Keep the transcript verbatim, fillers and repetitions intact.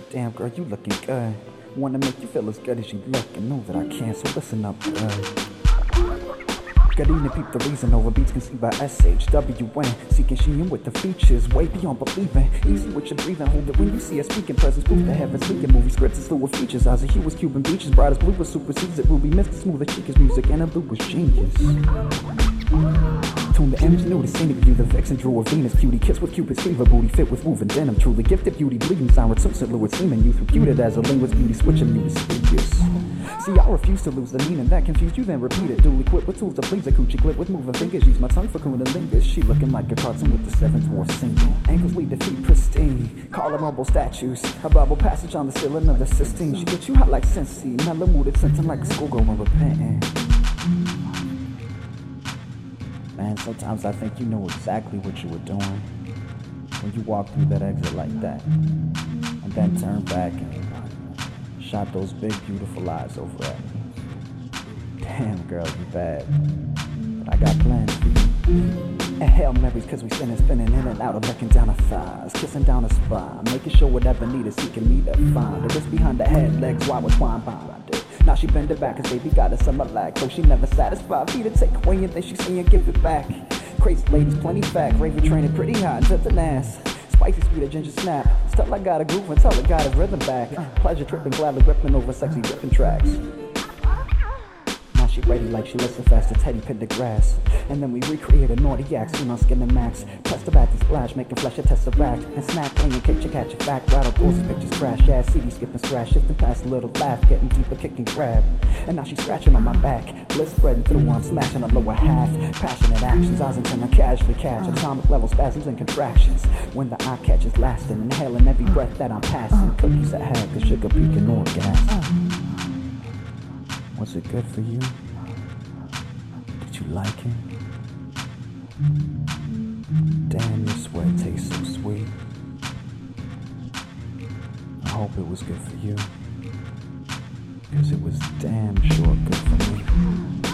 Damn girl, you looking good. Wanna make you feel as good as you look, and know that I can, so listen up good. Got in to peep the reason over beats conceived by S H W N. Seeking she in with the features, way beyond believing. Easy with your breathing, hold it when you see us speaking. Presence, proof the heavens, leaking movie scripts is full with features. Eyes of hue was Cuban beaches, bright as blue was supersedes it. Ruby mist, smooth as cheek is music, and a blue was genius. Tune the image, new the scenic view, the vixen drew a Venus cutie, kiss with Cupid's fever, booty fit with woven denim, truly gifted beauty, bleeding sour, took Saint Louis semen, youth reputed as a linguist, beauty switching you to speakers. See, I refuse to lose the meaning that confused you, then repeat it, duly equipped with tools to please a coochie clip with moving fingers, use my tongue for cunnilingus, she looking like a cartoon with the seventh dwarf single, ankles lead to feet pristine, call them marble statues, a Bible passage on the ceiling of the Sistine, she gets you hot like Cincy, mellow mooded, scenting like a schoolgirl when repenting. Man, sometimes I think you know exactly what you were doing when you walked through that exit like that, and then turned back and shot those big, beautiful eyes over at me. Damn, girl, you bad, but I got plans for you. And Hail Marys, cause we spinning, spinning in and out of licking down her thighs, kissing down her spine, making sure whatever needed, seeking me to find. The wrist behind the head, legs wide with twine behind it. Now she bend it back, cause baby got a summer lag, though she never satisfied. Me to take away and then she see and give it back. Crazy ladies, plenty fat, raven training pretty hot, tipping ass. Spicy sweet, a ginger snap. Still I got a groove until I got his rhythm back. Pleasure tripping, gladly ripping over sexy ripping tracks. She ready like she listen fast to Teddy Pendergrass. And then we recreate a naughty act, seen on Skin and Max. Press the back and splash, making flesh a tesseract. And snack, playing, catch you, catch your back. Rattle, doors, pictures crash. Ass, C D skipping, scratch, shifting past a little laugh. Getting deeper, kick and grab. And now she's scratching on my back. Bliss spreading through, I'm smashing a lower half. Passionate actions, eyes intent, I casually catch. Atomic level spasms and contractions. When the eye catch is lasting, inhaling every breath that I'm passing. Cookies that have the sugar peaking orgasm. Was it good for you? Did you like it? Damn, your sweat tastes so sweet. I hope it was good for you, cause it was damn sure good for me.